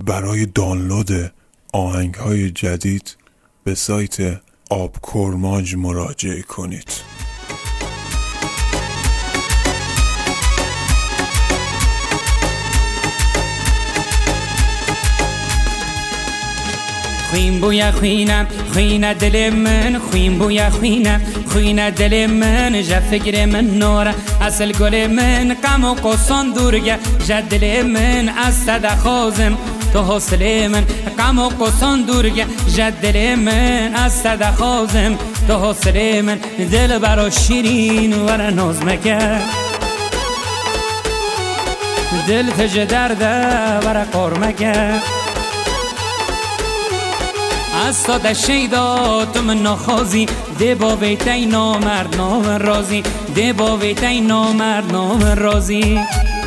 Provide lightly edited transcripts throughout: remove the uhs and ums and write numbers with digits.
برای دانلود آهنگ‌های جدید به سایت آب کرماج مراجعه کنید. خوین بویا خوینم خوین دل من، خوین بویا خوینم خوین دل من، جا فکر من نوره اصل گل من، غم و قصان دورگه جا دل من، از صدا خوزم تو حوصله من، غم و قصان دورگه جا دل من، از صدا خوزم تو حوصله من، دل برا شیرین ور ناز مکه، دل تج درده ور قار مکه، از ساده شیدا تو من نخوازی، ده با ویتای نامرد نام رازی، ده با ویتای نامرد نام رازی.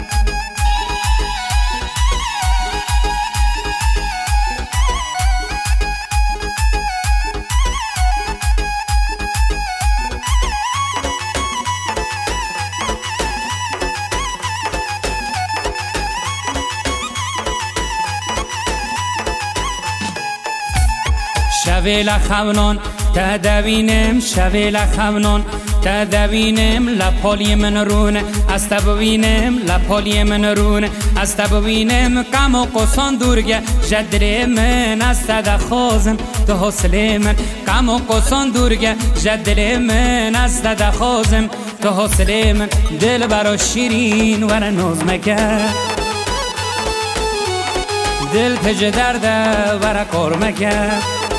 شویل خونان تدوینم، شویل خونان تدوینم، لپالی من رونه از تبوینم، لپالی من رونه از تبوینم، غم و قصان دورگه جدر من، از صدا خوزم تو حوصله من، غم و قصان دورگه جدر من، از صدا خوزم تو حوصله من، دل برا شیرین ور ناز مکه، دل تج درده ور کار مکه،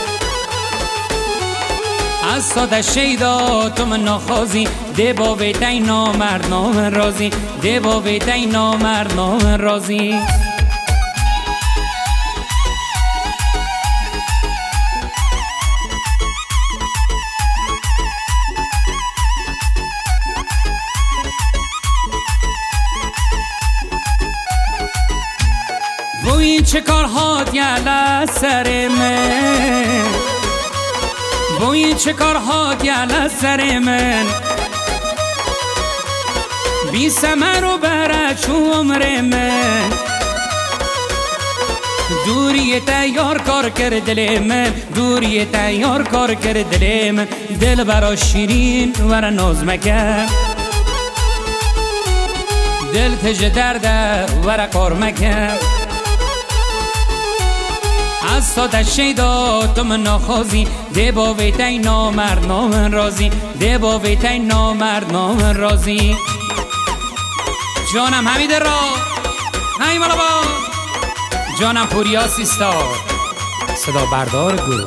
از ساده شیدا تو من نخوازی، ده با ویتای نامرد نام رازی، ده با ویتای نامرد نام رازی. بوی چه کار هات یالا سر من، بوی چه کار هات یالا سر من، بی ثمر و برچ عمر من، دوری تیار کار کرد دل من، دوری تیار کار کرد دل من، دل برا شیرین ور ناز مکه، دل تج درده ور کار مکه، از ساده شیدا تو من نخوازی، ده با ویتای نامرد نام رازی، ده با ویتای نامرد نام رازی. جانم حمید را نایی مالا با جانم پوریا سیستار صدا بردار گروه.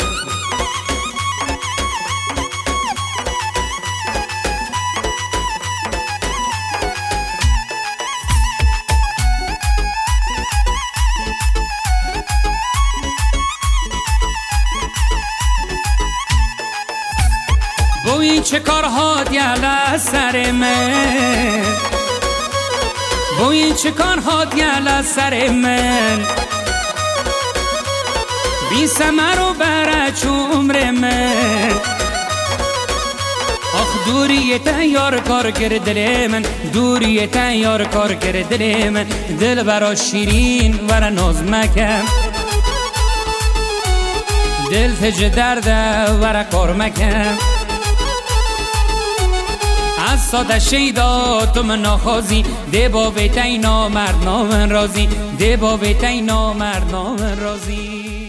بوی چه کار هات یالا سر من، بوی چه کار هات یالا سر من، بی ثمر و برچ عمر من، آخ دوری تیار کار کرد دل من، دوری تیار کار کرد دل من، دل برا شیرین ور ناز مکه، دل تج درده ور کار مکه، از ساده شیدا تو من نخوازی، ده با ویتای نامرد نام رازی، ده با ویتای نامرد نام رازی.